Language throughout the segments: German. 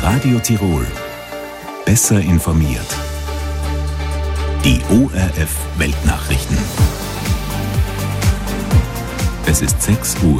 Radio Tirol. Besser informiert. Die ORF Weltnachrichten. Es ist 6 Uhr.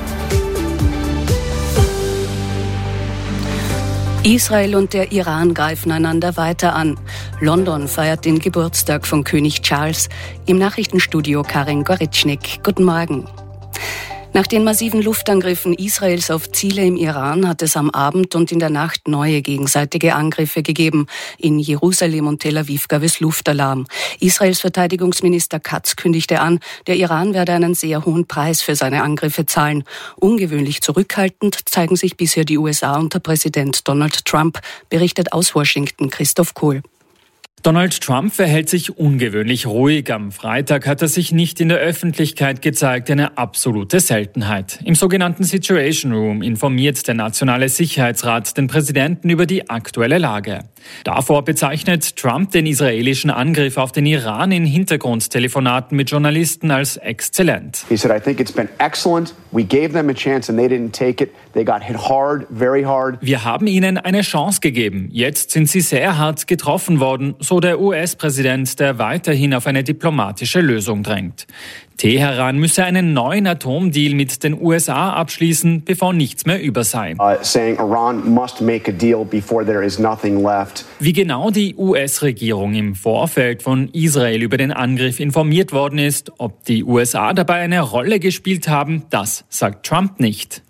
Israel und der Iran greifen einander weiter an. London feiert den Geburtstag von König Charles. Im Nachrichtenstudio Karin Goritschnik. Guten Morgen. Nach den massiven Luftangriffen Israels auf Ziele im Iran hat es am Abend und in der Nacht neue gegenseitige Angriffe gegeben. In Jerusalem und Tel Aviv gab es Luftalarm. Israels Verteidigungsminister Katz kündigte an, der Iran werde einen sehr hohen Preis für seine Angriffe zahlen. Ungewöhnlich zurückhaltend zeigen sich bisher die USA unter Präsident Donald Trump, berichtet aus Washington Christoph Kohl. Donald Trump verhält sich ungewöhnlich ruhig. Am Freitag hat er sich nicht in der Öffentlichkeit gezeigt, eine absolute Seltenheit. Im sogenannten Situation Room informiert der Nationale Sicherheitsrat den Präsidenten über die aktuelle Lage. Davor bezeichnet Trump den israelischen Angriff auf den Iran in Hintergrundtelefonaten mit Journalisten als exzellent. He said, I think it's been excellent. We gave them a chance and they didn't take it. They got hit hard, very hard. Wir haben ihnen eine Chance gegeben. Jetzt sind sie sehr hart getroffen worden, so der US-Präsident, der weiterhin auf eine diplomatische Lösung drängt. Teheran müsse einen neuen Atomdeal mit den USA abschließen, bevor nichts mehr über sei. Saying Iran must make a deal before there is nothing left. Wie genau die US-Regierung im Vorfeld von Israel über den Angriff informiert worden ist, ob die USA dabei eine Rolle gespielt haben, das sagt Trump nicht.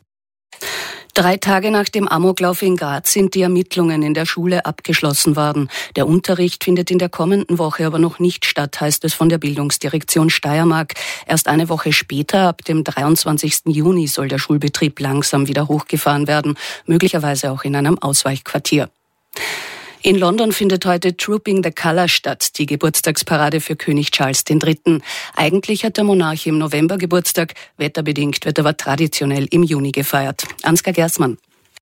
3 Tage nach dem Amoklauf in Graz sind die Ermittlungen in der Schule abgeschlossen worden. Der Unterricht findet in der kommenden Woche aber noch nicht statt, heißt es von der Bildungsdirektion Steiermark. Erst eine Woche später, ab dem 23. Juni, soll der Schulbetrieb langsam wieder hochgefahren werden, möglicherweise auch in einem Ausweichquartier. In London findet heute Trooping the Colour statt, die Geburtstagsparade für König Charles III. Eigentlich hat der Monarch im November Geburtstag, wetterbedingt wird aber traditionell im Juni gefeiert. Ansgar Gersmann.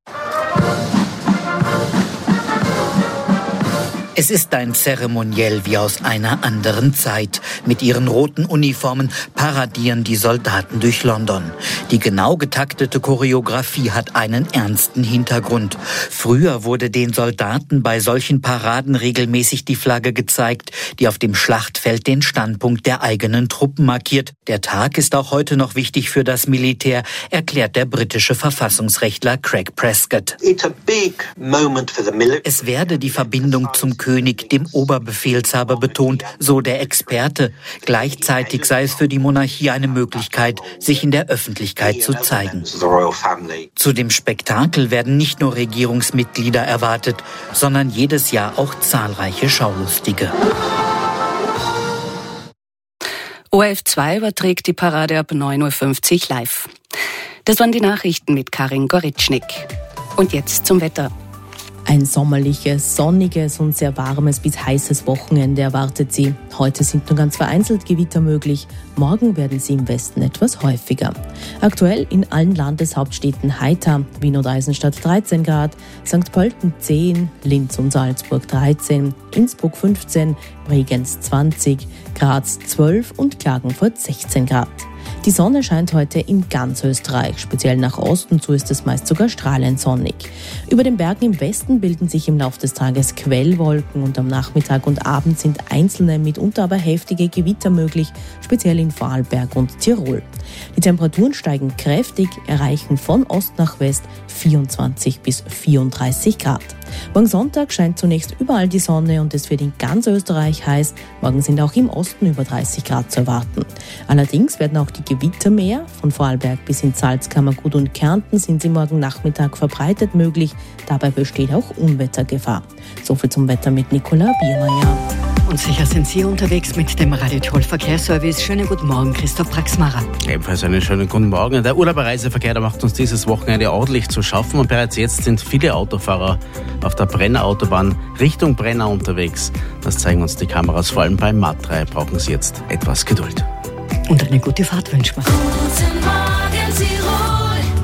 Es ist ein Zeremoniell wie aus einer anderen Zeit. Mit ihren roten Uniformen paradieren die Soldaten durch London. Die genau getaktete Choreografie hat einen ernsten Hintergrund. Früher wurde den Soldaten bei solchen Paraden regelmäßig die Flagge gezeigt, die auf dem Schlachtfeld den Standpunkt der eigenen Truppen markiert. Der Tag ist auch heute noch wichtig für das Militär, erklärt der britische Verfassungsrechtler Craig Prescott. Es werde die Verbindung zum König, dem Oberbefehlshaber, betont, so der Experte. Gleichzeitig sei es für die Monarchie eine Möglichkeit, sich in der Öffentlichkeit zu zeigen. Zu dem Spektakel werden nicht nur Regierungsmitglieder erwartet, sondern jedes Jahr auch zahlreiche Schaulustige. ORF 2 überträgt die Parade ab 9.50 Uhr live. Das waren die Nachrichten mit Karin Goritschnik. Und jetzt zum Wetter. Ein sommerliches, sonniges und sehr warmes bis heißes Wochenende erwartet Sie. Heute sind nur ganz vereinzelt Gewitter möglich. Morgen werden sie im Westen etwas häufiger. Aktuell in allen Landeshauptstädten heiter. Wien und Eisenstadt 13 Grad, St. Pölten 10, Linz und Salzburg 13, Innsbruck 15, Bregenz 20, Graz 12 und Klagenfurt 16 Grad. Die Sonne scheint heute in ganz Österreich, speziell nach Osten zu ist es meist sogar strahlend sonnig. Über den Bergen im Westen bilden sich im Laufe des Tages Quellwolken und am Nachmittag und Abend sind einzelne, mitunter aber heftige Gewitter möglich, speziell in Vorarlberg und Tirol. Die Temperaturen steigen kräftig, erreichen von Ost nach West 24 bis 34 Grad. Morgen Sonntag scheint zunächst überall die Sonne und es wird in ganz Österreich heiß. Morgen sind auch im Osten über 30 Grad zu erwarten. Allerdings werden auch die Gewitter mehr. Von Vorarlberg bis in Salzkammergut und Kärnten sind sie morgen Nachmittag verbreitet möglich. Dabei besteht auch Unwettergefahr. Soviel zum Wetter mit Nicola Biermeier. Und sicher sind Sie unterwegs mit dem Radio Tirol Verkehrsservice. Schönen guten Morgen, Christoph Praxmacher. Ebenfalls einen schönen guten Morgen. Der Urlauberreiseverkehr, der macht uns dieses Wochenende ordentlich zu schaffen und bereits jetzt sind viele Autofahrer auf der Brenner Autobahn Richtung Brenner unterwegs. Das zeigen uns die Kameras, vor allem beim Mat 3 brauchen Sie jetzt etwas Geduld. Und eine gute Fahrt wünschen wir. Guten Morgen, Tirol.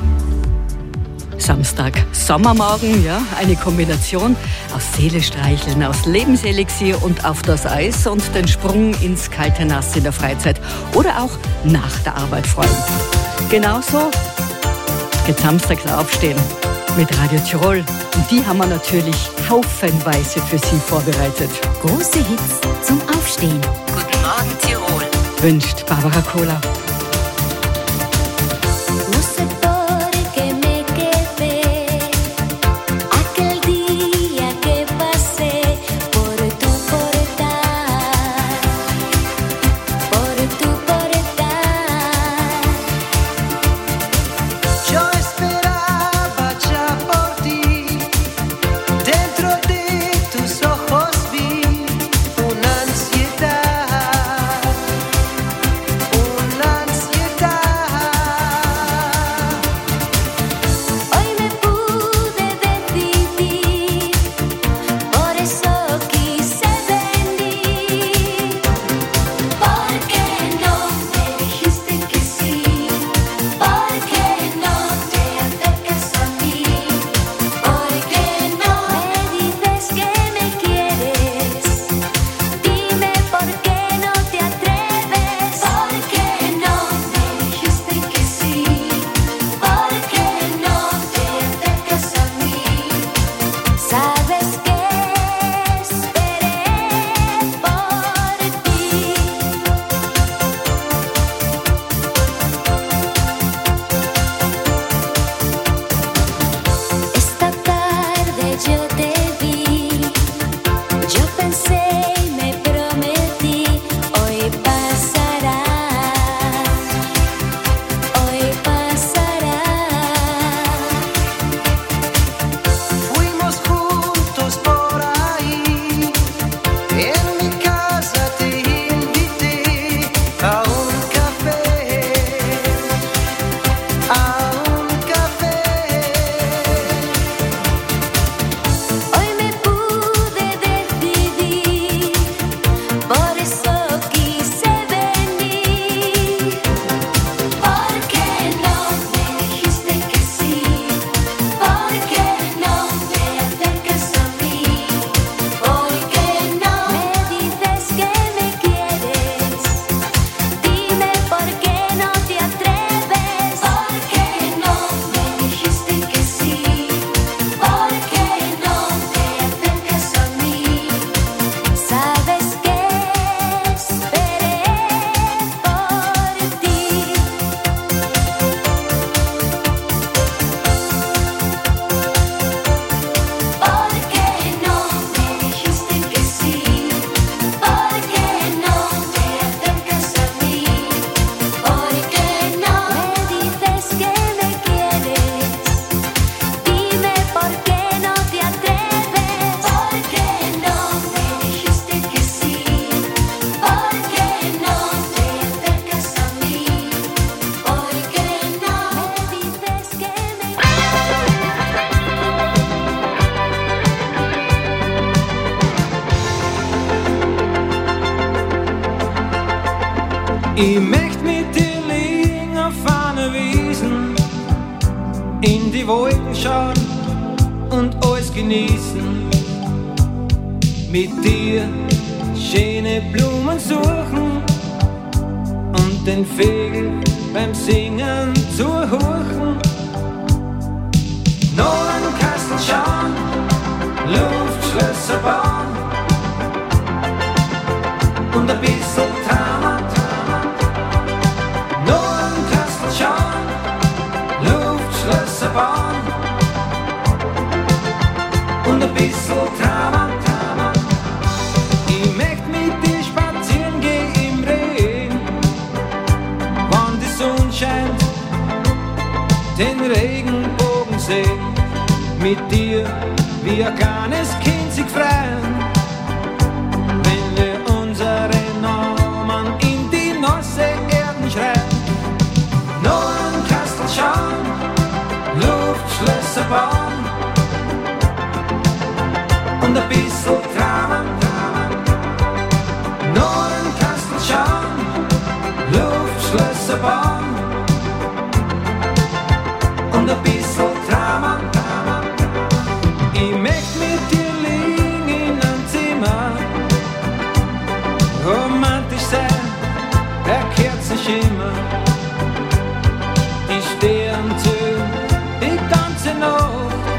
Samstag, Sommermorgen, ja, eine Kombination aus Seele streicheln, aus Lebenselixier und auf das Eis und den Sprung ins kalte Nass in der Freizeit oder auch nach der Arbeit freuen. Genauso geht samstags aufstehen mit Radio Tirol. Und die haben wir natürlich haufenweise für Sie vorbereitet. Große Hits zum Aufstehen. Guten Morgen, Tirol. Wünscht Barbara Kohler. Ich möcht mit dir liegen auf einer Wiesen, in die Wolken schauen und alles genießen. Mit dir schöne Blumen suchen und den Vögel beim Singen zuhören. Noch ein Kastel schauen, Luftschlösser bauen und ein bisschen Trauma. Und ein bisschen Trauma. Ich möcht mit dir spazieren gehen im Regen, wann die Sonne scheint, den Regenbogen sehen. Mit dir wie ein kleines Kind sich freuen, wenn wir unsere Namen in die nasse Erden schreiben. Noch ein Kastel schauen, Luftschlösser bauen und ein bisschen Trauma. Noch ein Kastel schauen, Luftschlösser bauen und ein bisschen Trauma. Ich möcht mit dir liegen in einem Zimmer, romantisch sein, der Kerzenschimmer, die Sterne zählen die ganze Nacht.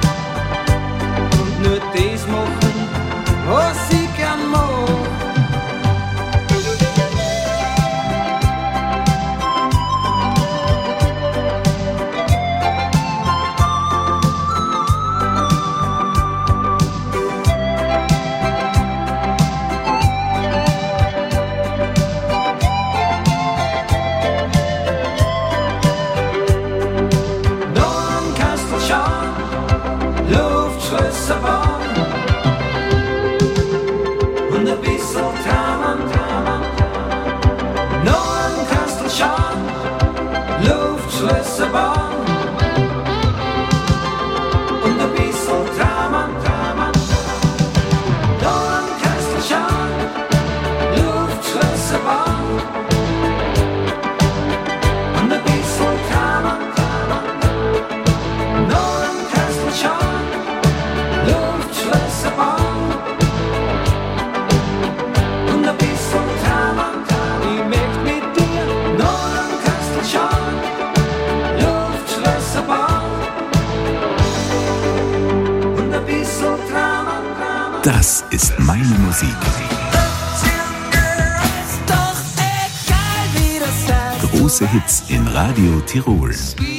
Große Hits in Radio Tirol.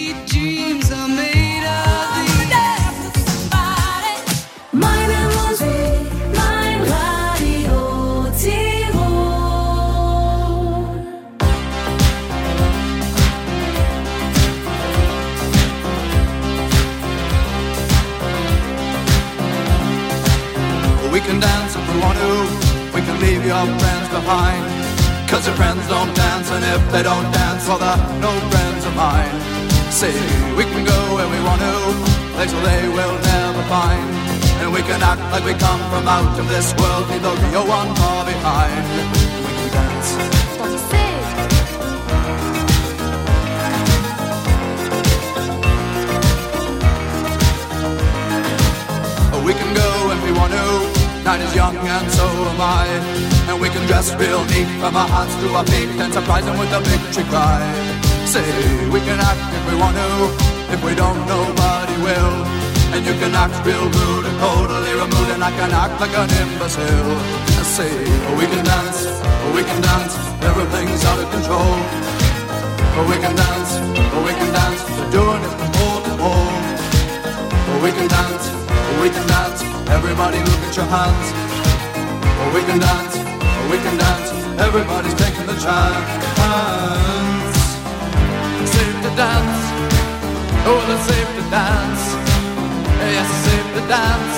Meine Musik, mein Radio Tirol. We can dance if we want to. We can leave your friends behind. 'Cause your friends don't dance, and if they don't dance, well, they're no friends of mine. See, we can go where we want to, places they will never find. And we can act like we come from out of this world, leave the real one far behind. We can dance. We can go if we want to. Night is young and so am I. And we can dress real neat from our hearts to our feet and surprise them with a victory cry. Say, we can act if we want to. If we don't, nobody will. And you can act real rude and totally removed, and I can act like an imbecile. I say, we can dance, everything's out of control. We can dance, we're doing it from pole to pole. We can dance, everybody look at your hands. We can dance, everybody's taking the chance. Safe to dance, oh, it's safe to dance. Yes, it's safe to dance.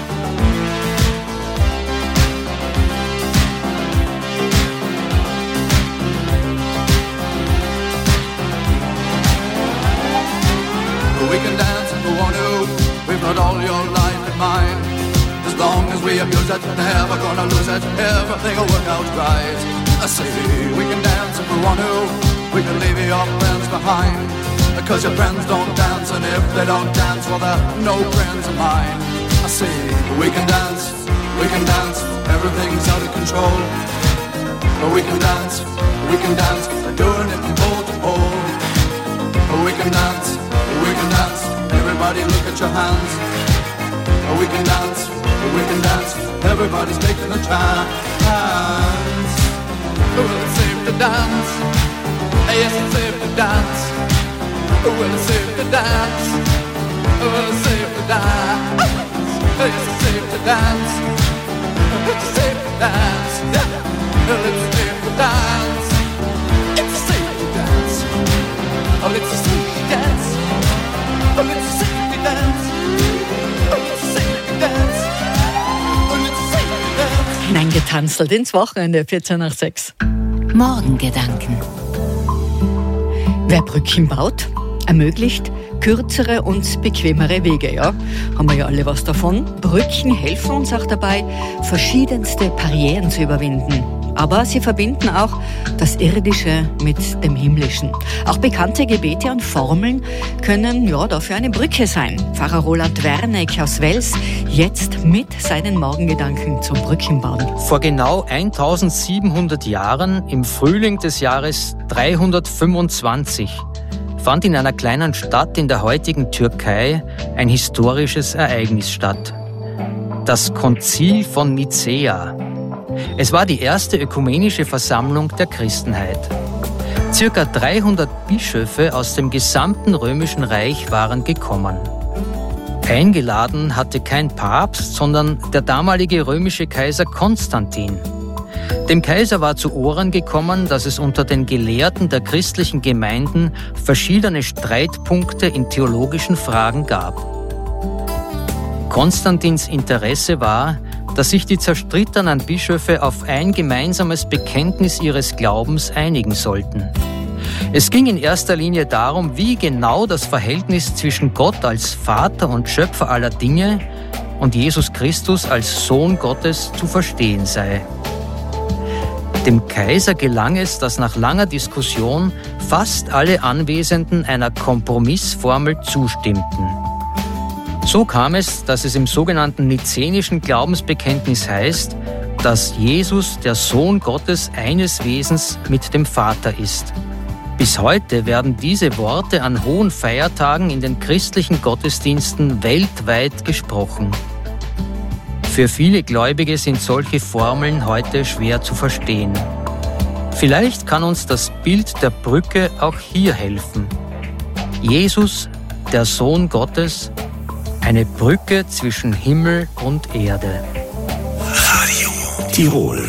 We can dance if we want to. We've got all your life in mind. As long as we abuse it, never gonna lose it. Everything will work out right. I say we can dance if we want to. We can leave your friends behind. Because your friends don't dance, and if they don't dance, well, they're no friends of mine. I say we can dance, everything's out of control. But we can dance, we're doing it from pole to pole. But we can dance, everybody look at your hands. We can dance, everybody's taking a chance. Well, it's safe to dance, yes, it's safe to dance. Well, it's safe to dance, well, it's safe to dance. Yes, it's safe to dance, it's safe to dance. Well, it's safe to dance, it's safe to dance. Oh, it's safe to dance, oh, it's safe to dance. Hineingetanzelt ins Wochenende, 14:06. Morgengedanken. Wer Brücken baut, ermöglicht kürzere und bequemere Wege, ja? Haben wir ja alle was davon. Brücken helfen uns auch dabei, verschiedenste Barrieren zu überwinden. Aber sie verbinden auch das Irdische mit dem Himmlischen. Auch bekannte Gebete und Formeln können ja dafür eine Brücke sein. Pfarrer Roland Werneck aus Wels jetzt mit seinen Morgengedanken zum Brückenbauen. Vor genau 1700 Jahren, im Frühling des Jahres 325, fand in einer kleinen Stadt in der heutigen Türkei ein historisches Ereignis statt. Das Konzil von Nicäa. Es war die erste ökumenische Versammlung der Christenheit. Circa 300 Bischöfe aus dem gesamten Römischen Reich waren gekommen. Eingeladen hatte kein Papst, sondern der damalige römische Kaiser Konstantin. Dem Kaiser war zu Ohren gekommen, dass es unter den Gelehrten der christlichen Gemeinden verschiedene Streitpunkte in theologischen Fragen gab. Konstantins Interesse war, dass sich die zerstrittenen Bischöfe auf ein gemeinsames Bekenntnis ihres Glaubens einigen sollten. Es ging in erster Linie darum, wie genau das Verhältnis zwischen Gott als Vater und Schöpfer aller Dinge und Jesus Christus als Sohn Gottes zu verstehen sei. Dem Kaiser gelang es, dass nach langer Diskussion fast alle Anwesenden einer Kompromissformel zustimmten. So kam es, dass es im sogenannten nizänischen Glaubensbekenntnis heißt, dass Jesus, der Sohn Gottes, eines Wesens mit dem Vater ist. Bis heute werden diese Worte an hohen Feiertagen in den christlichen Gottesdiensten weltweit gesprochen. Für viele Gläubige sind solche Formeln heute schwer zu verstehen. Vielleicht kann uns das Bild der Brücke auch hier helfen. Jesus, der Sohn Gottes, eine Brücke zwischen Himmel und Erde. Radio Tirol.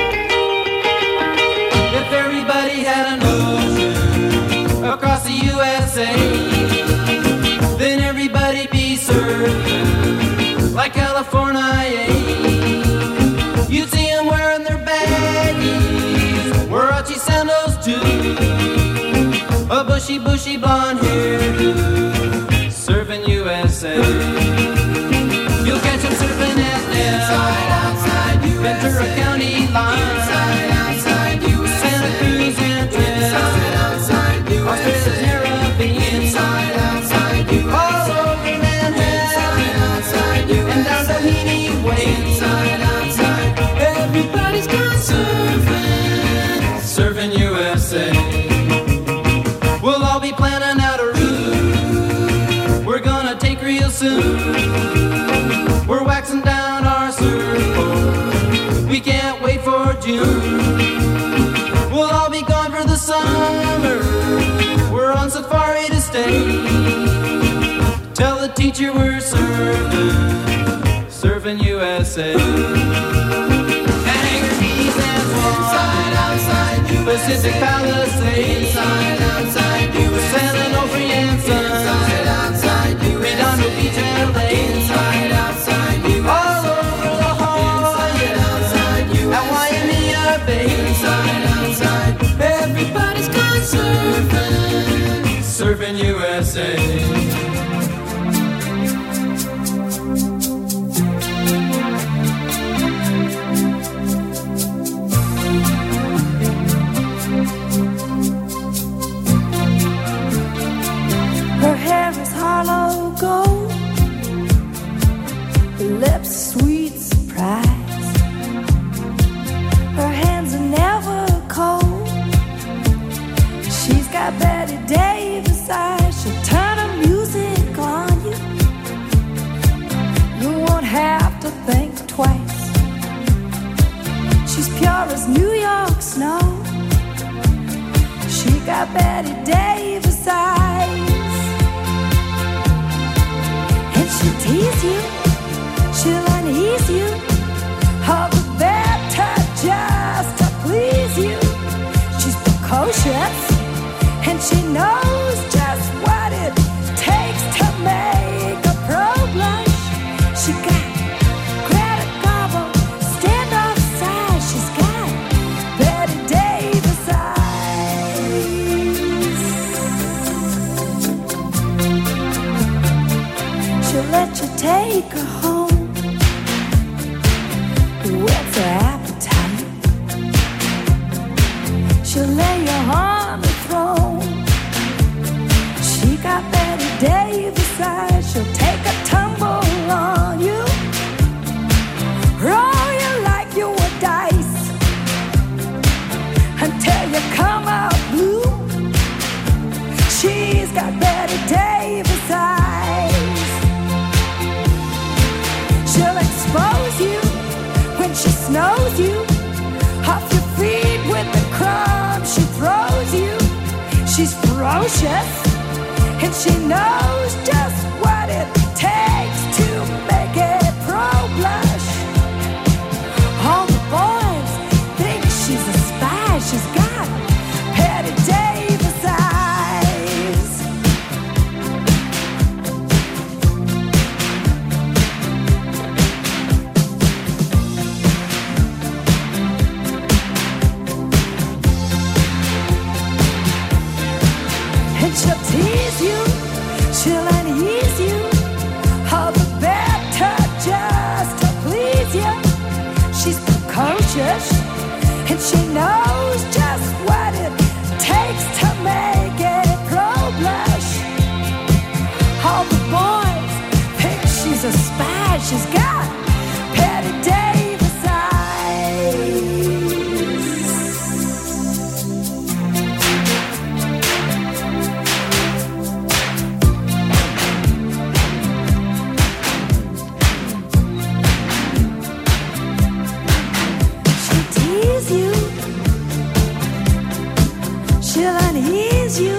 If everybody had an ocean across the USA, then everybody'd be served like California. You'd see them wearing their baggies, Warachi sandals too, a bushy blonde hairdo, surfing USA. You'll catch them surfing at Ventura County line, Santa Cruz and Australia's Caribbean, all over Manhattan, and down Tahiti Way. Everybody's gone surfing USA. We'll all be planning out a route we're gonna take real soon. We're waxing down our surfboard, we can't wait for June. We'll all be gone for the summer, we're on safari to stay. Tell the teacher we're surfing USA. Hangar's and Swan, Pacific Palisades, San Onofre and Sun, Redondo Beach and Lake, all over La Jolla, at Waimea Bay. Everybody's gone surfing USA. Her hair is hollow gold, her lips sweet surprise. Her hands are never cold. She's got Betty Davis eyes. She'll turn her music on you. You won't have to think twice. She's pure as New York snow. She got Betty Davis eyes. And she'll tease you, she'll unease you, all the better just to please you. She's precocious, and she knows just what it takes to make a pro blush. She got Greta Garbo, stand off side. She's got Betty Davis eyes. She'll let you take her home, whet's her appetite. She'll lay you on the throne. She got Betty Davis eyes. She'll take a tumble on you, roll you like you were dice, until you come out blue. She's got Betty Davis eyes. She'll expose you when she snows you, off your feet with the crumbs she throws you. She's ferocious, and she knows just what it takes to make a pro blush. All the boys think she's a spy. She's got Betty Davis eyes. And she'll tease you, she'll unease you, all the better just to please you. She's precocious, and she knows just what it takes to make a pro blush. All the boys think she's a spy. She's got Betty Davis eyes. She'll tease you, she'll unease you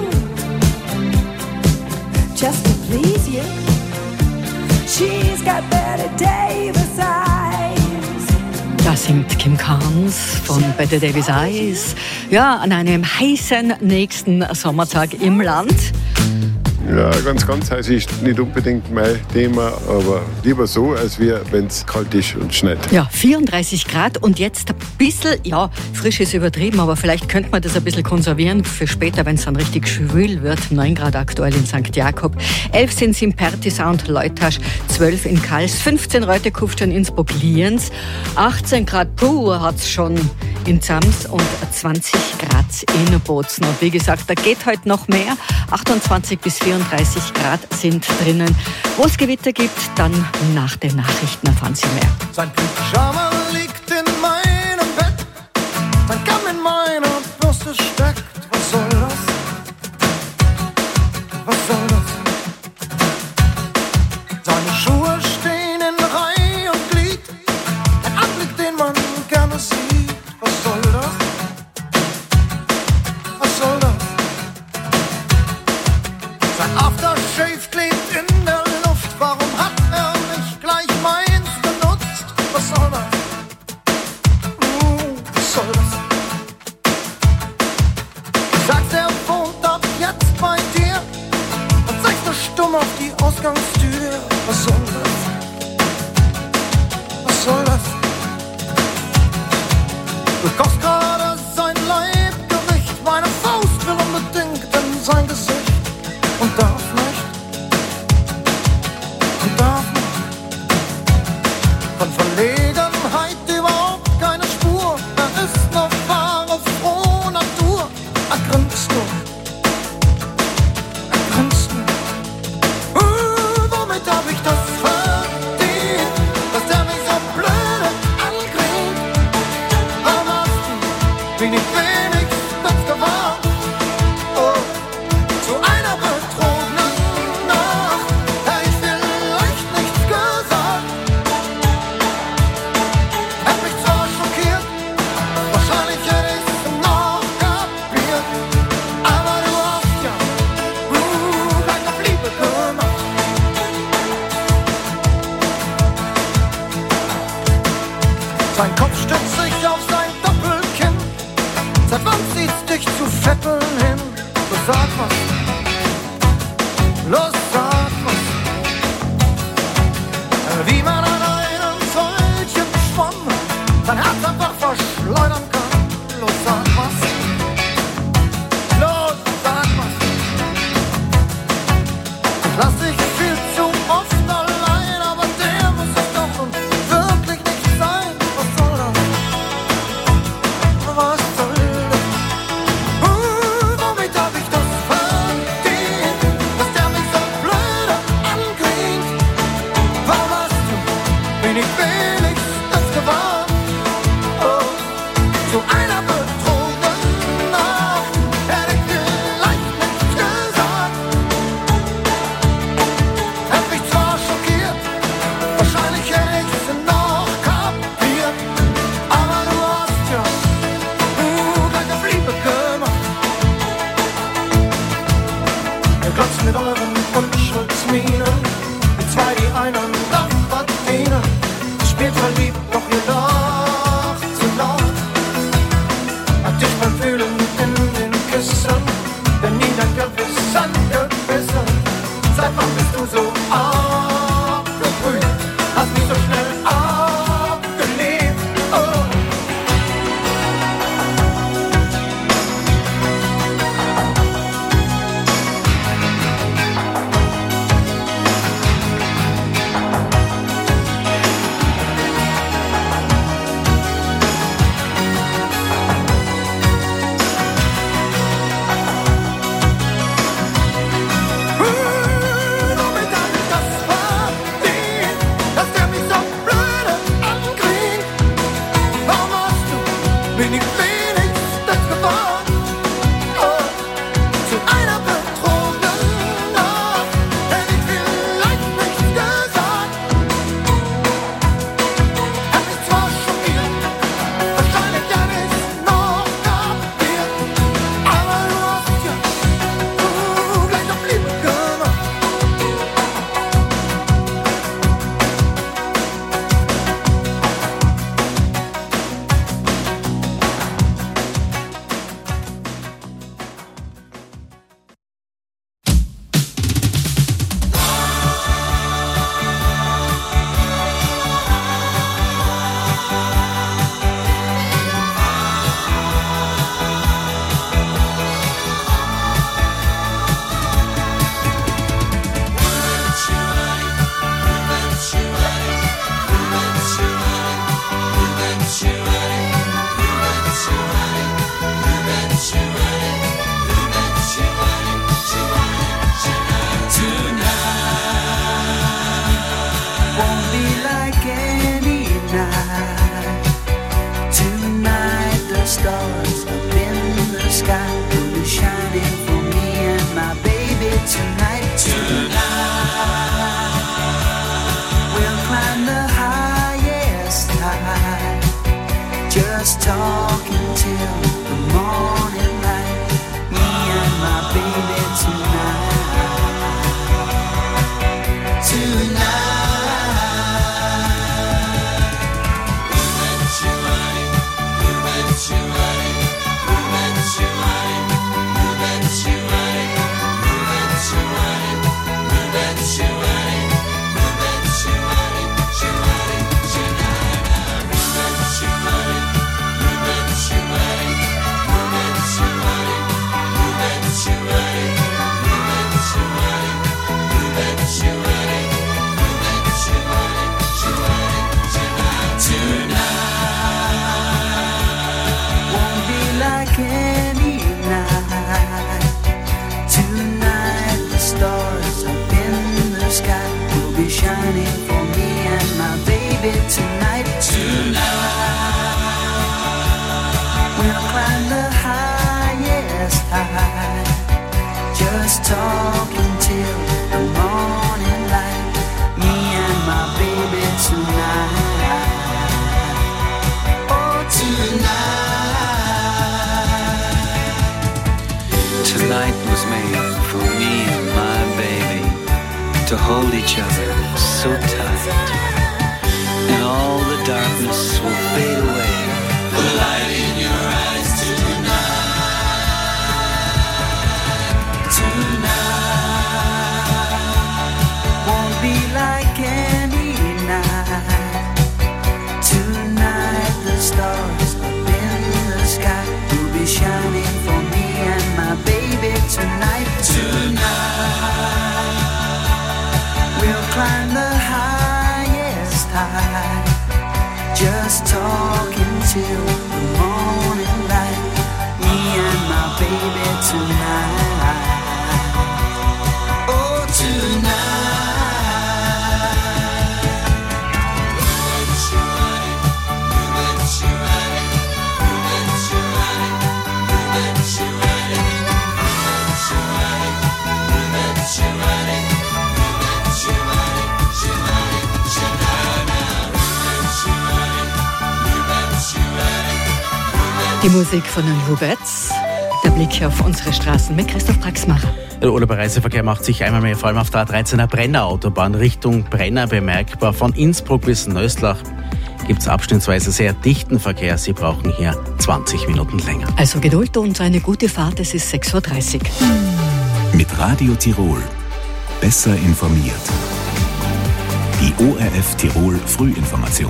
just to please you. She's got Betty Davis eyes. Da singt Kim Carnes von Betty Davis Eyes. Ja, an einem heißen nächsten Sommertag im Land. Ja, ganz heiß ist nicht unbedingt mein Thema, aber lieber so, als wenn es kalt ist und schneit. Ja, 34 Grad und jetzt ein bisschen, ja, frisch ist übertrieben, aber vielleicht könnte man das ein bisschen konservieren für später, wenn es dann richtig schwül wird. 9 Grad aktuell in St. Jakob, 11 sind es in Pertisau und Leutasch, 12 in Kals, 15 Reutekufstein, Innsbruck, Lienz, 18 Grad pur hat es schon in Zams und 20 Grad in Bozen. Und wie gesagt, da geht heute noch mehr. 28 bis 34 Grad sind drinnen. Wo es Gewitter gibt, dann nach den Nachrichten erfahren Sie mehr. Sein Pyjama liegt in meinem Bett, sein Kamm in meiner Bürste steckt. Was soll das? Was soll das? Seine Schuhe stehen in Reihe und Glied, ein Anblick, den man gerne sieht. Was soll das? Was soll das? Sein Aftershave klebt in der Luft. Warum hat er nicht gleich meins benutzt? Was soll das? Was soll das? Du sagst, er wohnt ab jetzt bei dir und zeigst nur stumm auf die Ausgangstür. Was soll das? Was soll das? Du kochst gerade sein Leibgericht. Meine Faust will unbedingt in sein Gesicht. Und darf nicht. Und darf nicht. Von Verlegenheit überhaupt keine Spur. Er ist eine wahre, frohe Natur. Er grinst nur. Er grinst nur. Womit hab ich das verdient? Dass der mich so blöde angrinst. Am ersten bin ich wenigstens gewarnt. Oh, zu einer betrogenen Nacht hätte ich vielleicht nichts gesagt. Hätte mich zwar schockiert, wahrscheinlich hätte ich es noch kapiert. Aber du hast ja gleich auf Liebe gemacht. Sein Kopf stützt sich auf sein Doppelkinn. Seit wann zieht's dich zu Vetteln hin? So sag was, los sag was. Wie man an einem solchen Schwamm sein Herz einfach verschleudern kann. Los sag was, los sag was. Ich lass dich viel zu oft allein, aber der muss es doch nun wirklich nicht sein. Was soll das? Was soll das? Womit hab ich das verdient? Dass der mich so blöd tide. Just talking till the morning light. Me and my baby tonight. Oh, tonight. Tonight was made for me and my baby to hold each other so tight. And all the darkness will fade away. The light in your eyes tonight. Tonight won't be like any night. Tonight the stars up in the sky will be shining for me and my baby tonight. Tonight we'll climb the highest high. Just talking till the morning light. Me and my baby tonight. Oh, tonight. Die Musik von den Rubettes, der Blick auf unsere Straßen mit Christoph Praxmacher. Der Urlauberreiseverkehr macht sich einmal mehr vor allem auf der A13er Brenner-Autobahn Richtung Brenner bemerkbar. Von Innsbruck bis Nöstlach gibt es abschnittsweise sehr dichten Verkehr. Sie brauchen hier 20 Minuten länger. Also Geduld und eine gute Fahrt, es ist 6.30 Uhr. Mit Radio Tirol. Besser informiert. Die ORF Tirol Frühinformation.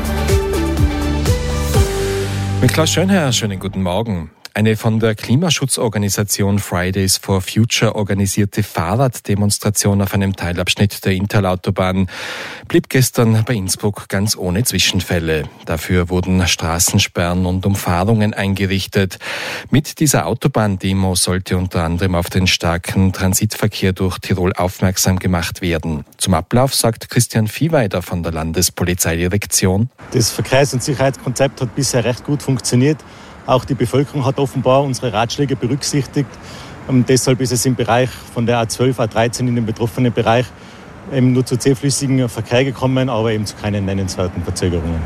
Mit Klaus Schönherr, schönen guten Morgen. Eine von der Klimaschutzorganisation Fridays for Future organisierte Fahrraddemonstration auf einem Teilabschnitt der Interlautobahn blieb gestern bei Innsbruck ganz ohne Zwischenfälle. Dafür wurden Straßensperren und Umfahrungen eingerichtet. Mit dieser Autobahndemo sollte unter anderem auf den starken Transitverkehr durch Tirol aufmerksam gemacht werden. Zum Ablauf sagt Christian Viehweider von der Landespolizeidirektion. Das Verkehrs- und Sicherheitskonzept hat bisher recht gut funktioniert. Auch die Bevölkerung hat offenbar unsere Ratschläge berücksichtigt. Deshalb ist es im Bereich von der A12, A13 in dem betroffenen Bereich eben nur zu zähflüssigem Verkehr gekommen, aber eben zu keinen nennenswerten Verzögerungen.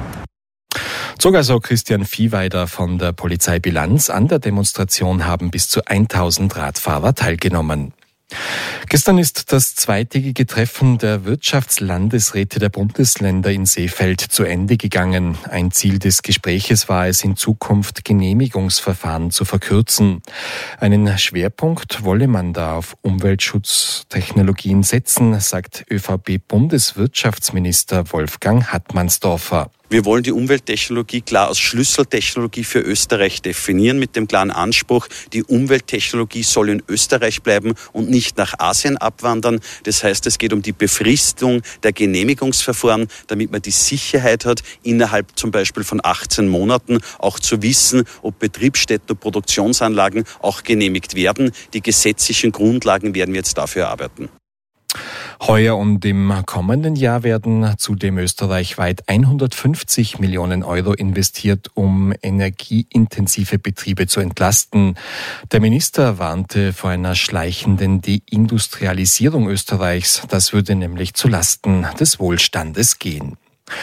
Zog also Christian Viehweider von der Polizeibilanz. An der Demonstration haben bis zu 1000 Radfahrer teilgenommen. Gestern ist das zweitägige Treffen der Wirtschaftslandesräte der Bundesländer in Seefeld zu Ende gegangen. Ein Ziel des Gespräches war es, in Zukunft Genehmigungsverfahren zu verkürzen. Einen Schwerpunkt wolle man da auf Umweltschutztechnologien setzen, sagt ÖVP-Bundeswirtschaftsminister Wolfgang Hartmannsdorfer. Wir wollen die Umwelttechnologie klar als Schlüsseltechnologie für Österreich definieren, mit dem klaren Anspruch, die Umwelttechnologie soll in Österreich bleiben und nicht nach Asien abwandern. Das heißt, es geht um die Befristung der Genehmigungsverfahren, damit man die Sicherheit hat, innerhalb zum Beispiel von 18 Monaten auch zu wissen, ob Betriebsstätten und Produktionsanlagen auch genehmigt werden. Die gesetzlichen Grundlagen werden wir jetzt dafür erarbeiten. Heuer und im kommenden Jahr werden zudem österreichweit 150 Millionen Euro investiert, um energieintensive Betriebe zu entlasten. Der Minister warnte vor einer schleichenden Deindustrialisierung Österreichs. Das würde nämlich zu Lasten des Wohlstandes gehen.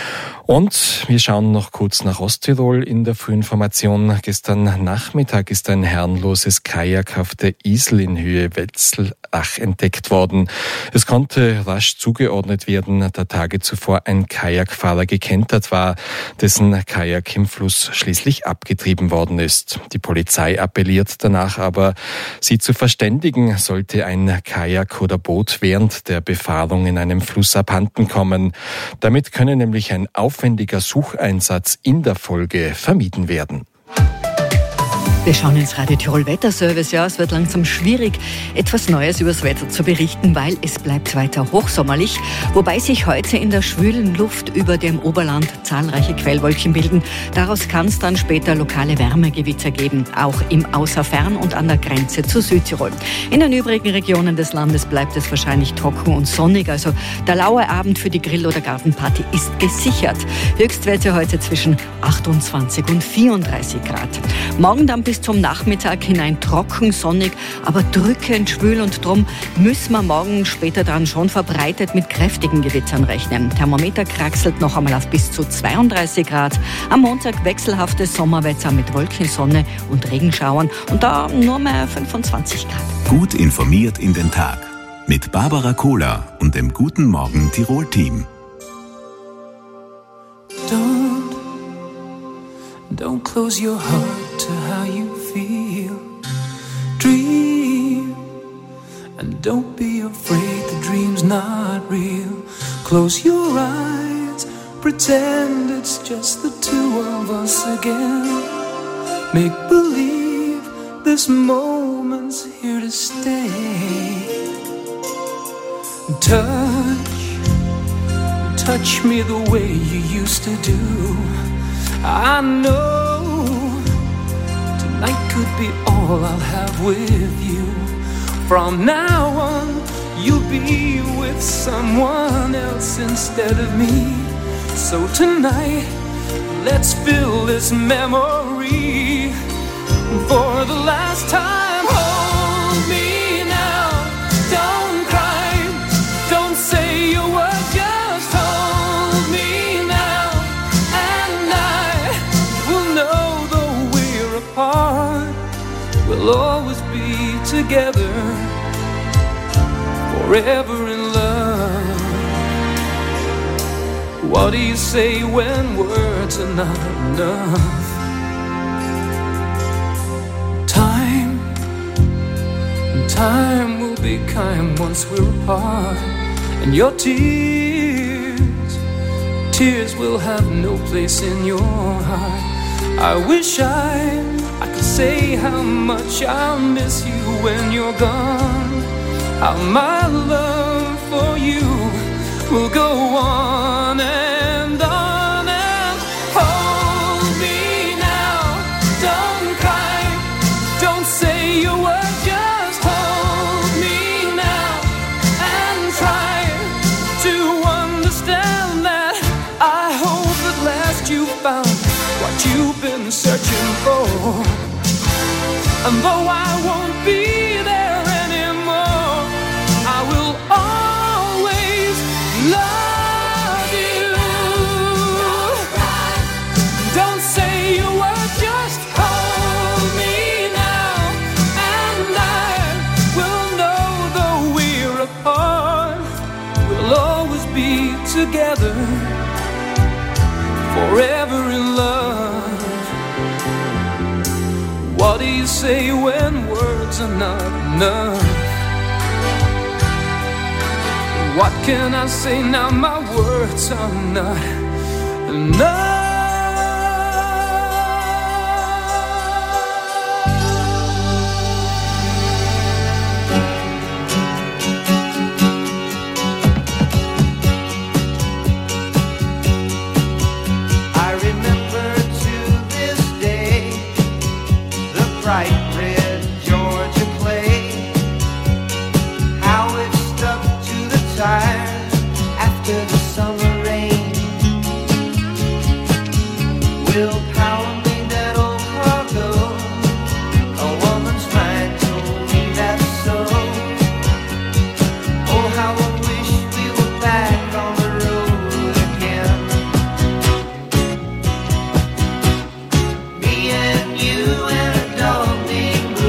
Und wir schauen noch kurz nach Osttirol in der Frühinformation. Gestern Nachmittag ist ein herrenloses Kajak auf der Isel in Höhe Wetzlach entdeckt worden. Es konnte rasch zugeordnet werden, da Tage zuvor ein Kajakfahrer gekentert war, dessen Kajak im Fluss schließlich abgetrieben worden ist. Die Polizei appelliert danach aber, sie zu verständigen, sollte ein Kajak oder Boot während der Befahrung in einem Fluss abhanden kommen. Damit könne nämlich ein aufwendiger Sucheinsatz in der Folge vermieden werden. Wir schauen ins Radio Tirol Wetterservice. Ja, es wird langsam schwierig, etwas Neues über das Wetter zu berichten, weil es bleibt weiter hochsommerlich, wobei sich heute in der schwülen Luft über dem Oberland zahlreiche Quellwolken bilden. Daraus kann es dann später lokale Wärmegewitter geben, auch im Außerfern und an der Grenze zu Südtirol. In den übrigen Regionen des Landes bleibt es wahrscheinlich trocken und sonnig, also der laue Abend für die Grill- oder Gartenparty ist gesichert. Höchstwerte heute zwischen 28 und 34 Grad. Morgen dann bis zum Nachmittag hinein trocken, sonnig, aber drückend schwül und drum müssen wir morgen später dann schon verbreitet mit kräftigen Gewittern rechnen. Thermometer kraxelt noch einmal auf bis zu 32 Grad. Am Montag wechselhaftes Sommerwetter mit Wolken, Sonne und Regenschauern und da nur mehr 25 Grad. Gut informiert in den Tag. Mit Barbara Kohler und dem Guten Morgen Tirol-Team. Don't close your heart to how you feel. Dream, and don't be afraid the dream's not real. Close your eyes, pretend it's just the two of us again. Make believe this moment's here to stay. Touch me the way you used to do. I know tonight could be all I'll have with you. From now on, you'll be with someone else instead of me. So tonight, let's fill this memory for the last time. Hold me now, don't cry, don't say a word, just hold me now. And I will know though we're apart, we'll always be together, forever in love. What do you say when words are not enough? Time will be kind once we're apart. And your tears will have no place in your heart. I wish I could say how much I'll miss you when you're gone. How my love for you will go on and on and hold me now. Don't cry, don't say a word. You've been searching for, and though I won't be there anymore, I will always love you. Don't say a word, just hold me now, and I will know though we're apart, we'll always be together, forever in love. What do you say when words are not enough? What can I say now? My words are not enough. Bright red Georgia clay, how it stuck to the tires after the summer rain. Will power me that old cargo? A woman's mind told me that's so. Oh, how I wish we were back on the road again. Me and you and a dog named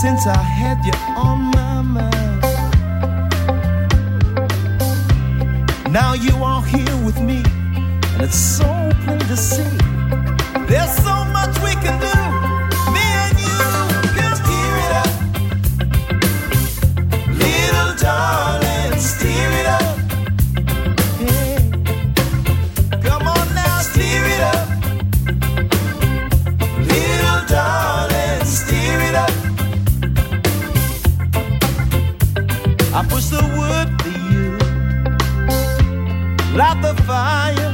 since I had you on my mind. Now you are here with me, and it's so plain to see. There's so much we can do, me and you. Come steer it up, little darling, steer it up. Yeah. Come on now, steer it up, little darling, steer it up. I push the wood for you, light the fire,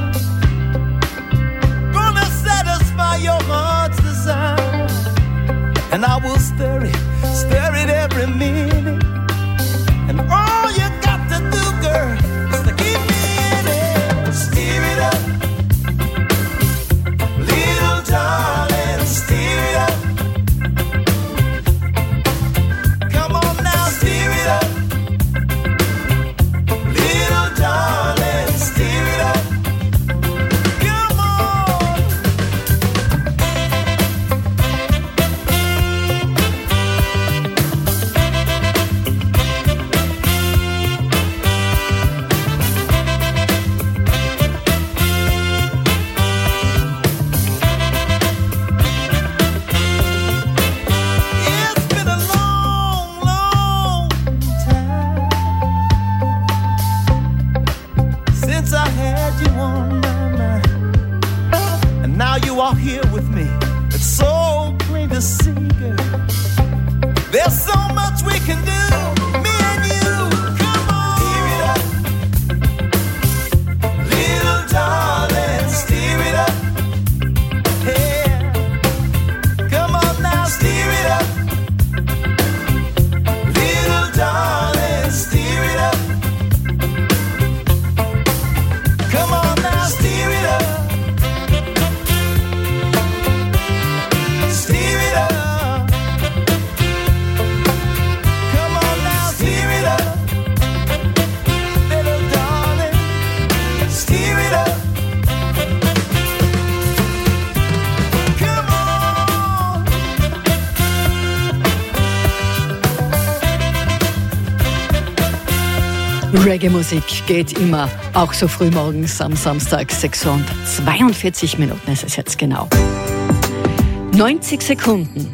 gonna satisfy your heart's desire. And I will stir it every minute. And all you got to do, girl, is to keep me in it. Steer it up, little darling, steer it up. Come on now, steer it up, little darling, steer it up. Come on. It's been a long, long time since I had you on my mind, and now you are here with me. It's so plain to see, girl. There's so much we can do, me and you. Come on, steer it up, little darling, steer it up. Yeah, come on now, steer it up, little darling, steer it up. Come on now, steer it up, steer it up. Come on now, steer it up, little darling, steer it up. Come on. Reggae-Musik geht immer, auch so früh morgens am Samstag, 6:42 Minuten ist es jetzt genau. 90 Sekunden,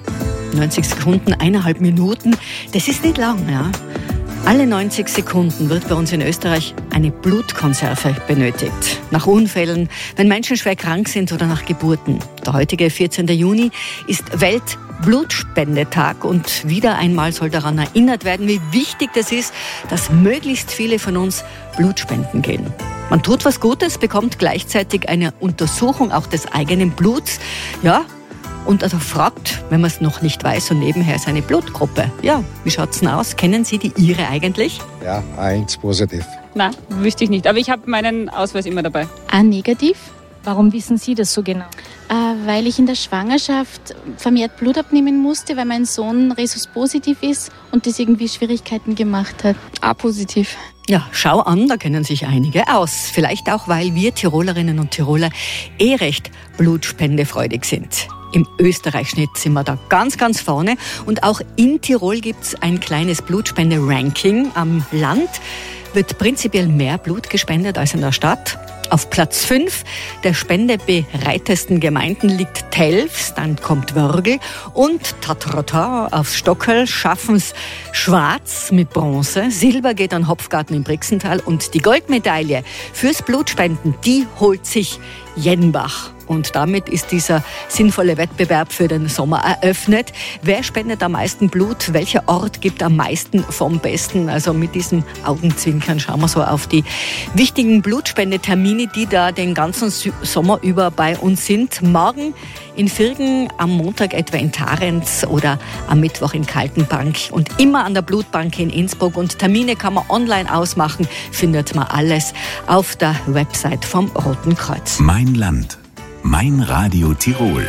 1,5 Minuten, das ist nicht lang, ja. Alle 90 Sekunden wird bei uns in Österreich eine Blutkonserve benötigt. Nach Unfällen, wenn Menschen schwer krank sind oder nach Geburten. Der heutige 14. Juni ist Weltblutspendetag und wieder einmal soll daran erinnert werden, wie wichtig das ist, dass möglichst viele von uns Blut spenden gehen. Man tut was Gutes, bekommt gleichzeitig eine Untersuchung auch des eigenen Bluts. Ja, und also fragt, wenn man es noch nicht weiß, und nebenher ist eine Blutgruppe. Ja, wie schaut's denn aus? Kennen Sie die Ihre eigentlich? Ja, A1 positiv. Nein, wüsste ich nicht. Aber ich habe meinen Ausweis immer dabei. A negativ. Warum wissen Sie das so genau? Weil ich in der Schwangerschaft vermehrt Blut abnehmen musste, weil mein Sohn Rhesus positiv ist und das irgendwie Schwierigkeiten gemacht hat. A positiv. Ja, schau an, da kennen sich einige aus. Vielleicht auch, weil wir Tirolerinnen und Tiroler recht blutspendefreudig sind. Im Österreich-Schnitt sind wir da ganz, ganz vorne. Und auch in Tirol gibt's ein kleines Blutspende-Ranking. Am Land wird prinzipiell mehr Blut gespendet als in der Stadt. Auf Platz 5 der spendebereitesten Gemeinden liegt Telfs, dann kommt Wörgl und Tatrata aufs Stockerl schaffen's Schwarz mit Bronze. Silber geht an Hopfgarten im Brixental und die Goldmedaille fürs Blutspenden, die holt sich Jenbach. Und damit ist dieser sinnvolle Wettbewerb für den Sommer eröffnet. Wer spendet am meisten Blut? Welcher Ort gibt am meisten vom Besten? Also mit diesem Augenzwinkern schauen wir so auf die wichtigen Blutspendetermine, die da den ganzen Sommer über bei uns sind. Morgen in Virgen, am Montag etwa in Tarenz oder am Mittwoch in Kaltenbank und immer an der Blutbank in Innsbruck. Und Termine kann man online ausmachen, findet man alles auf der Website vom Roten Kreuz. Mein Land. Mein Radio Tirol.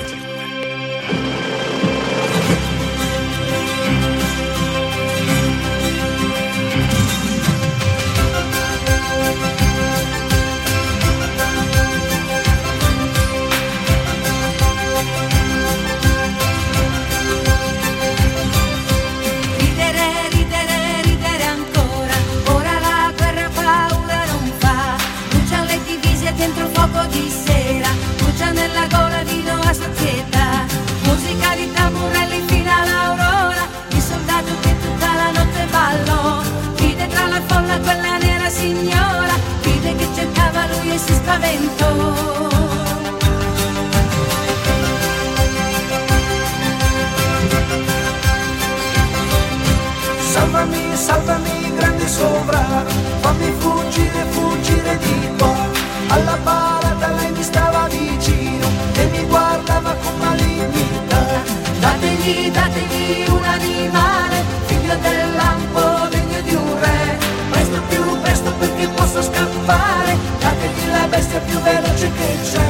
più veloce che c'è.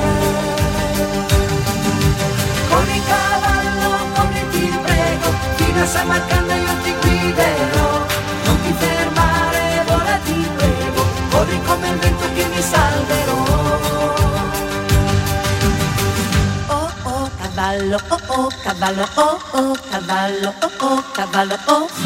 Corri cavallo, corri ti prego, fino a Samarcanda io ti guiderò. Non ti fermare, vola ti prego, corri come il vento che mi salverò. Oh oh cavallo, oh oh cavallo, oh oh cavallo, oh oh cavallo, oh oh.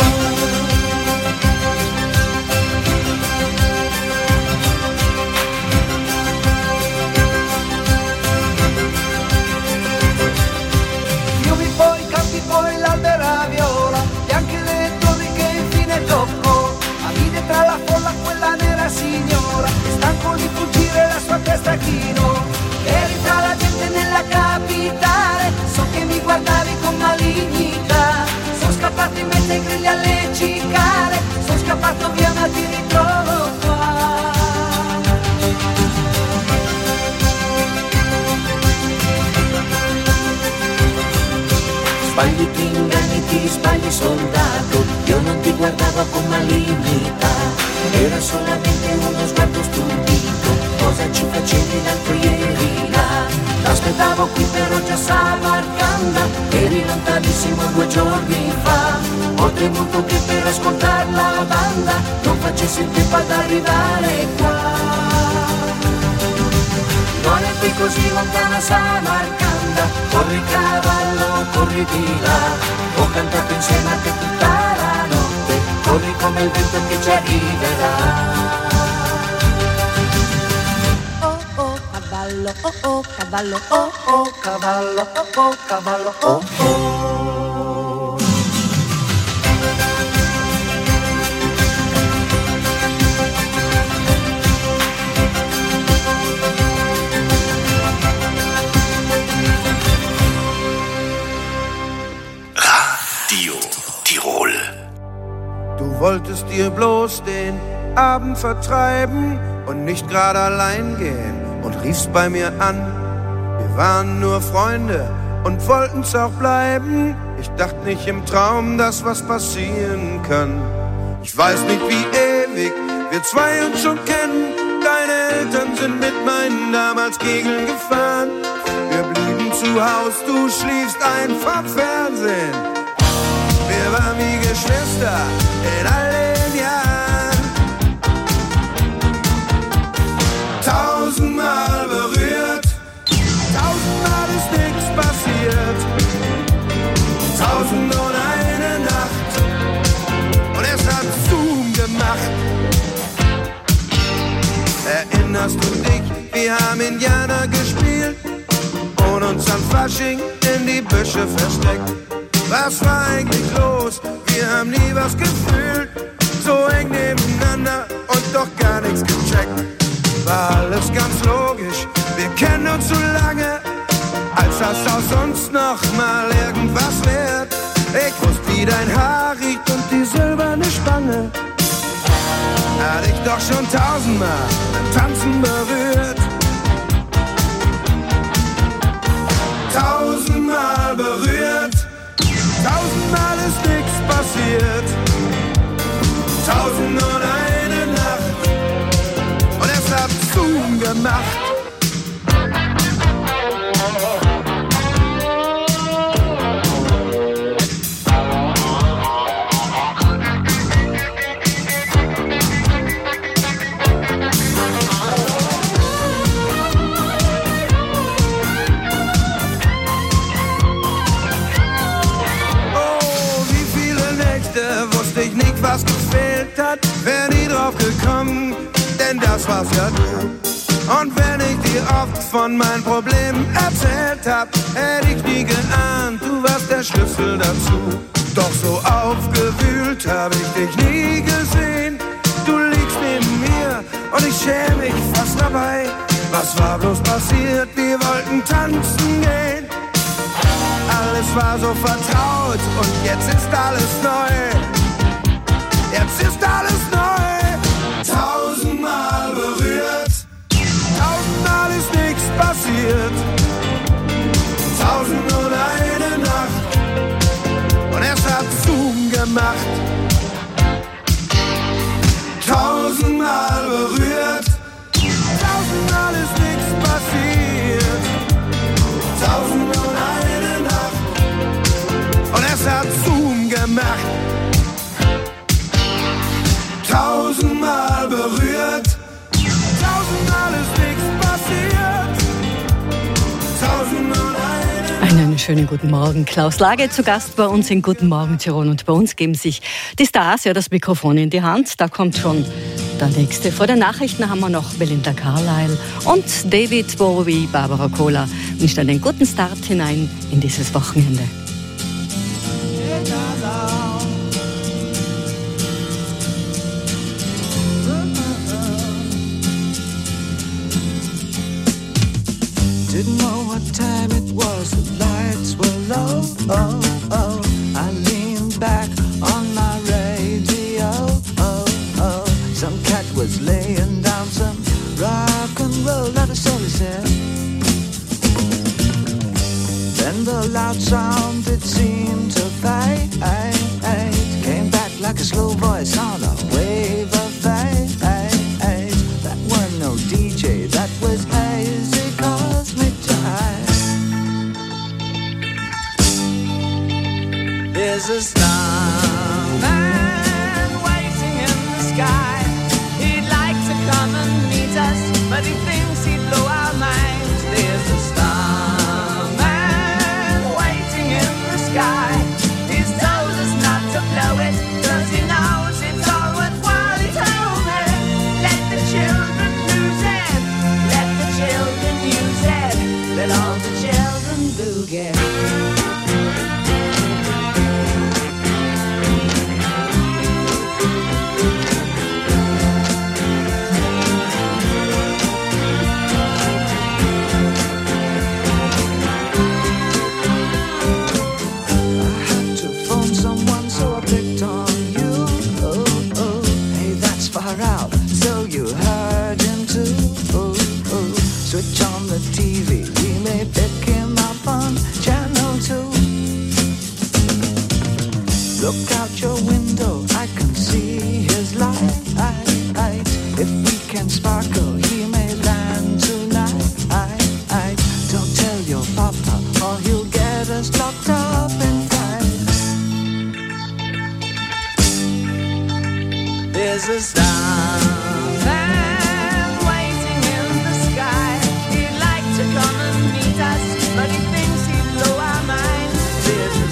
Poi l'albera viola, bianche le torri che infine toccò. A vide tra la folla quella nera signora, stanco di fuggire la sua testa chinò. Eri tra la gente nella capitale, so che mi guardavi con malignità. Sono scappato in mezzo ai grilli alle cicale, sono scappato via ma ti ritrovo qua. Sbagli ti inganni, ti sbagli soldato, io non ti guardavo con malignità, era solamente uno sguardo stupito, cosa ci facevi l'altro ieri là? T'aspettavo qui però già Samarcanda, eri lontanissimo 2 giorni fa, ho temuto che per ascoltare la banda non facessi il tempo ad arrivare qua. Non è qui così lontana Samarcanda, corri cavallo, corri di là, ho cantato insieme a te tutta la notte, corri come il vento che ci arriverà. Oh oh cavallo, oh oh cavallo, oh oh cavallo, oh oh cavallo, oh oh. Du wolltest dir bloß den Abend vertreiben und nicht gerade allein gehen und riefst bei mir an. Wir waren nur Freunde und wollten's auch bleiben. Ich dachte nicht im Traum, dass was passieren kann. Ich weiß nicht, wie ewig wir zwei uns schon kennen. Deine Eltern sind mit meinen damals Kegeln gefahren. Wir blieben zu Haus, du schliefst einfach Fernsehen. Wir waren wie Geschwister in all den Jahren. 1000-mal berührt, 1000-mal ist nichts passiert. 1001 Nacht und es hat Zoom gemacht. Erinnerst du dich, wir haben Indianer gespielt und uns an Fasching in die Büsche versteckt. Was war eigentlich los? Wir haben nie was gefühlt. So eng nebeneinander und doch gar nichts gecheckt. War alles ganz logisch, wir kennen uns so lange, als das aus uns noch mal irgendwas wird. Ich wusste, wie dein Haar riecht und die silberne Spange. Hatte ich doch schon 1000-mal beim Tanzen berührt. 1000-mal berührt. 1000-mal ist nichts passiert. 1001 Nacht und es hat Zoom gemacht. Was gefehlt hat, wär nie drauf gekommen, denn das war's ja du. Und wenn ich dir oft von meinen Problemen erzählt hab, hätte ich nie geahnt, du warst der Schlüssel dazu. Doch so aufgewühlt hab ich dich nie gesehen. Du liegst neben mir und ich schäme mich fast dabei. Was war bloß passiert? Wir wollten tanzen gehen. Alles war so vertraut und jetzt ist alles neu. Jetzt ist alles neu. 1000-mal berührt, 1000-mal ist nichts passiert. 1001 Nacht und es hat Zoom gemacht. 1000-mal berührt, 1000-mal ist nichts wunderschönen guten Morgen. Klaus Lage zu Gast bei uns in Guten Morgen Tirol. Und bei uns geben sich die Stars ja das Mikrofon in die Hand. Da kommt schon der Nächste. Vor den Nachrichten haben wir noch Belinda Carlisle und David Bowie, Barbara Kohler. Wünscht einen guten Start hinein in dieses Wochenende. Didn't know what time it was, the lights were low, oh, oh. I leaned back on my radio, oh, oh. Some cat was laying down some rock and roll, that is all he said. Then the loud sound, it seemed to fade, came back like a slow voice on a wave of fade. That weren't no DJ, that was hazy cosmic jive. There's a starman waiting in the sky. He'd like to come and meet us, but he thinks he'd blow our minds. There's a starman waiting in the sky. He's told us not to blow it, 'cause he knows it's all worthwhile. He told me, let the children lose it, let the children use it, let all the children boogie. Switch on the TV, we may pick him up on channel 2. Look out your window, I can see his light. If we can sparkle, he may land tonight. Don't tell your papa, or he'll get us locked up in fights. There's a starman waiting in the sky. He'd like to come and meet us, but he thinks he'd blow our minds. There's a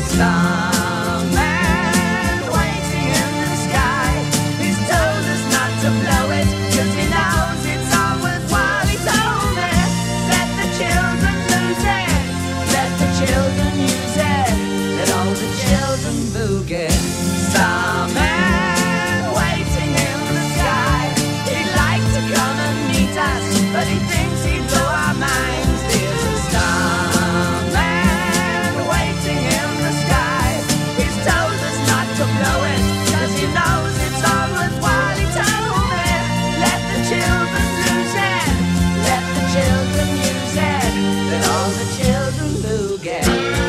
starman waiting in the sky. He's told us not to blow it, 'cause he knows it's all worthwhile. He told me, let the children lose it, let the children use it, let all the children boogie. Starman waiting in the sky. He'd like to come and meet us, but he thinks he'd blow our minds. There's a starman waiting in the sky. He's told us not to blow it, 'cause he knows it's all worthwhile. He told me, let the children lose it, let the children use it, let all the children boogie.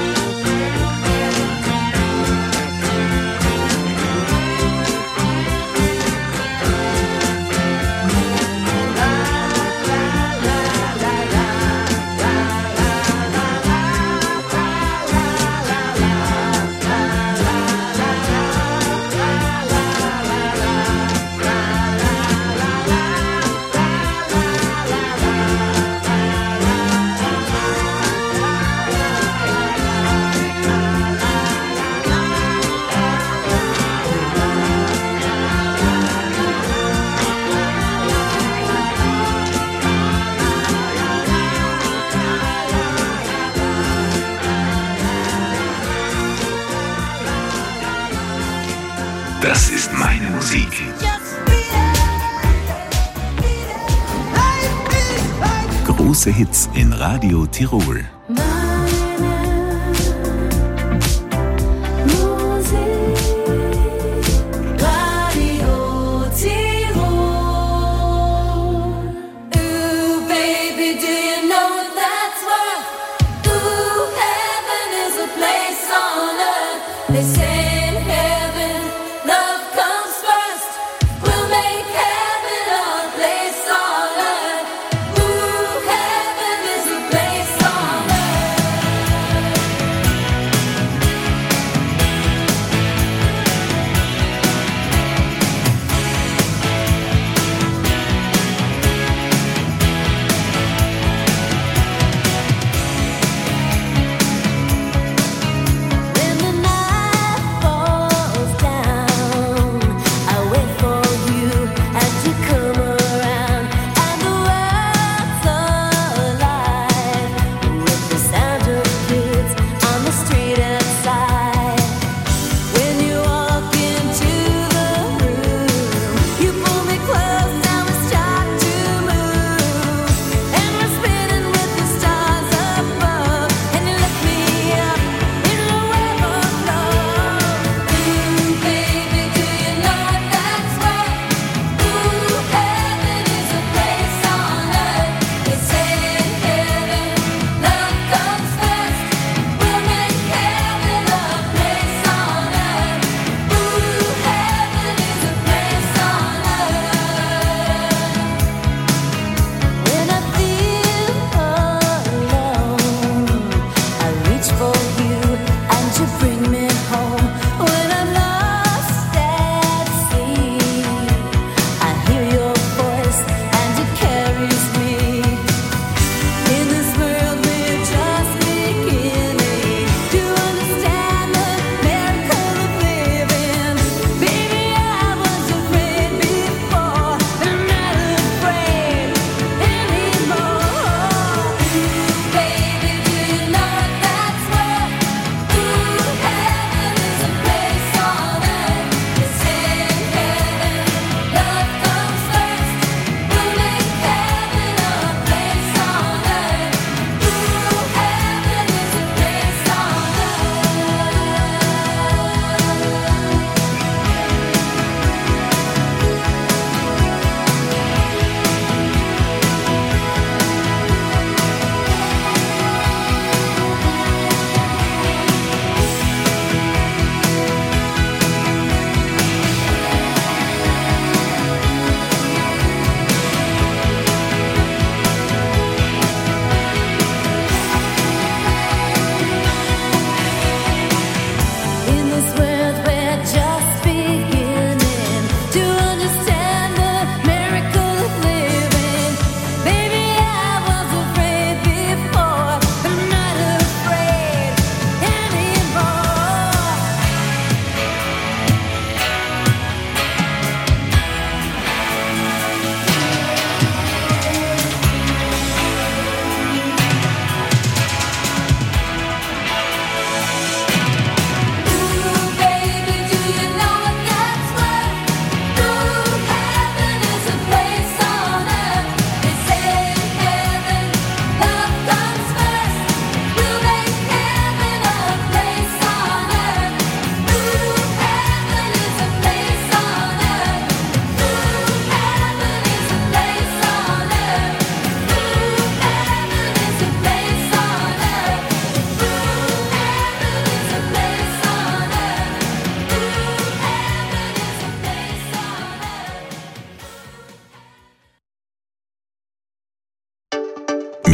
Das ist meine Musik. Große Hits in Radio Tirol.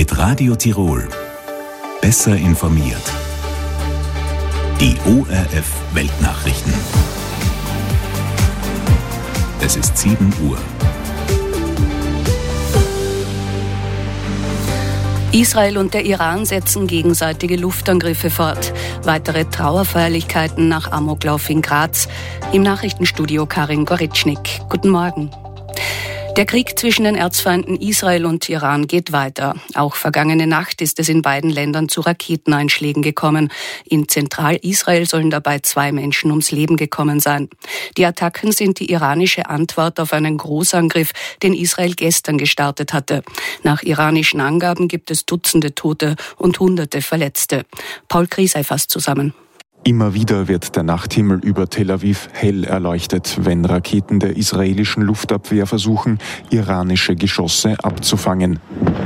mit Radio Tirol. Besser informiert. Die ORF Weltnachrichten. Es ist 7 Uhr. Israel und der Iran setzen gegenseitige Luftangriffe fort. Weitere Trauerfeierlichkeiten nach Amoklauf in Graz. Im Nachrichtenstudio Karin Goritschnik. Guten Morgen. Der Krieg zwischen den Erzfeinden Israel und Iran geht weiter. Auch vergangene Nacht ist es in beiden Ländern zu Raketeneinschlägen gekommen. In Zentral-Israel sollen dabei 2 Menschen ums Leben gekommen sein. Die Attacken sind die iranische Antwort auf einen Großangriff, den Israel gestern gestartet hatte. Nach iranischen Angaben gibt es Dutzende Tote und Hunderte Verletzte. Paul Griesei fasst zusammen. Immer wieder wird der Nachthimmel über Tel Aviv hell erleuchtet, wenn Raketen der israelischen Luftabwehr versuchen, iranische Geschosse abzufangen.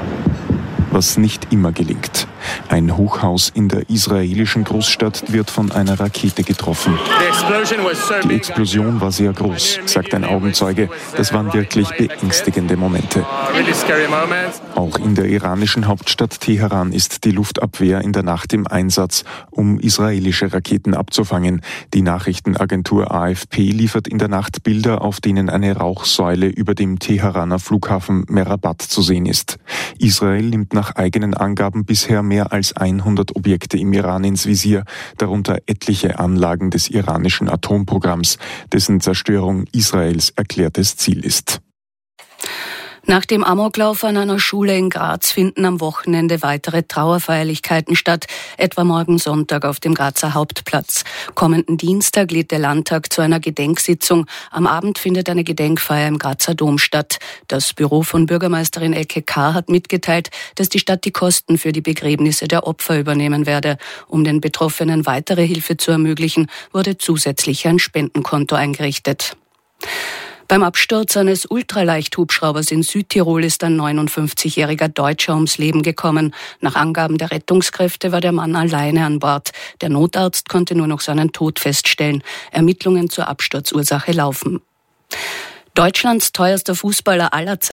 Was nicht immer gelingt. Ein Hochhaus in der israelischen Großstadt wird von einer Rakete getroffen. Die Explosion war sehr groß, sagt ein Augenzeuge. Das waren wirklich beängstigende Momente. Auch in der iranischen Hauptstadt Teheran ist die Luftabwehr in der Nacht im Einsatz, um israelische Raketen abzufangen. Die Nachrichtenagentur AFP liefert in der Nacht Bilder, auf denen eine Rauchsäule über dem Teheraner Flughafen Merabat zu sehen ist. Israel nimmt nach eigenen Angaben bisher mehr als 100 Objekte im Iran ins Visier, darunter etliche Anlagen des iranischen Atomprogramms, dessen Zerstörung Israels erklärtes Ziel ist. Nach dem Amoklauf an einer Schule in Graz finden am Wochenende weitere Trauerfeierlichkeiten statt, etwa morgen Sonntag auf dem Grazer Hauptplatz. Kommenden Dienstag lädt der Landtag zu einer Gedenksitzung. Am Abend findet eine Gedenkfeier im Grazer Dom statt. Das Büro von Bürgermeisterin Elke K. hat mitgeteilt, dass die Stadt die Kosten für die Begräbnisse der Opfer übernehmen werde. Um den Betroffenen weitere Hilfe zu ermöglichen, wurde zusätzlich ein Spendenkonto eingerichtet. Beim Absturz eines Ultraleichthubschraubers in Südtirol ist ein 59-jähriger Deutscher ums Leben gekommen. Nach Angaben der Rettungskräfte war der Mann alleine an Bord. Der Notarzt konnte nur noch seinen Tod feststellen. Ermittlungen zur Absturzursache laufen. Deutschlands teuerster Fußballer aller Zeiten